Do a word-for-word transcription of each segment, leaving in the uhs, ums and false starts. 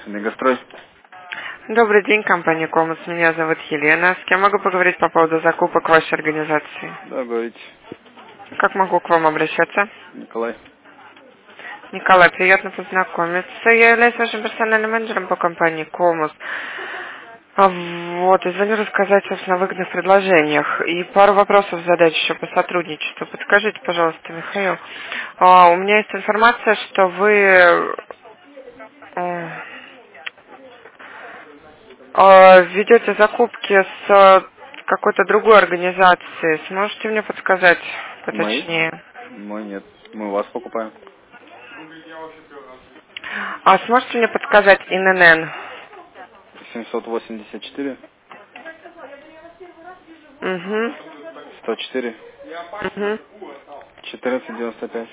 Мегастрой. Добрый день, компания Комус. Меня зовут Елена. С кем могу поговорить по поводу закупок вашей организации? Да, говорите. Как могу к вам обращаться? Николай. Николай, приятно познакомиться. Я являюсь вашим персональным менеджером по компании Комус. А Вот, и звоню рассказать, собственно, о выгодных предложениях. И пару вопросов задать еще по сотрудничеству. Подскажите, пожалуйста, Михаил. а, У меня есть информация, что вы э, э, ведете закупки с э, какой-то другой организации. Сможете мне подсказать Мы? поточнее? Мы нет. Мы у вас покупаем. А сможете мне подсказать ИНН? семьсот восемьдесят четыре, Угу. сто четыре, Угу. четырнадцать девяносто пять.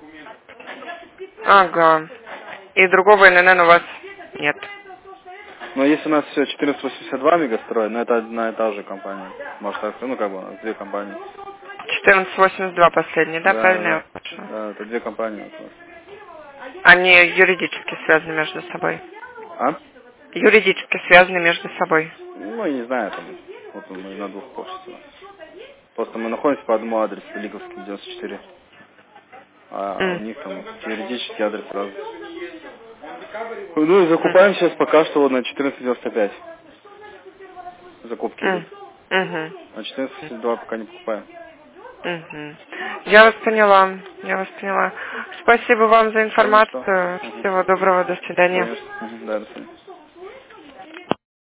Ага. И другого ИНН у вас нет. Но есть у нас все четырнадцать восемьдесят два Мегастрой, но это одна и та же компания. Может так, ну как бы у нас две компании. четырнадцать восемьдесят два последний, да, Да, правильно я да. вас слышала? Да, это две компании у нас. Они юридически связаны между собой. А? Юридически связаны между собой. Ну, я не знаю, там, вот мы на двух почтах. Просто мы находимся по одному адресу, Великовский девяносто четыре. А у М, них там юридический адрес сразу. Ну и м, закупаем сейчас пока что вот на четырнадцать девяносто пять. Закупки идут. м, мгм, На четырнадцать восемьдесят два пока не покупаем. мгм. Я вас поняла, я вас поняла. Спасибо вам за Да, ничего. информацию. Угу. Всего доброго, до свидания. Конечно. Мгм. Да, до свидания.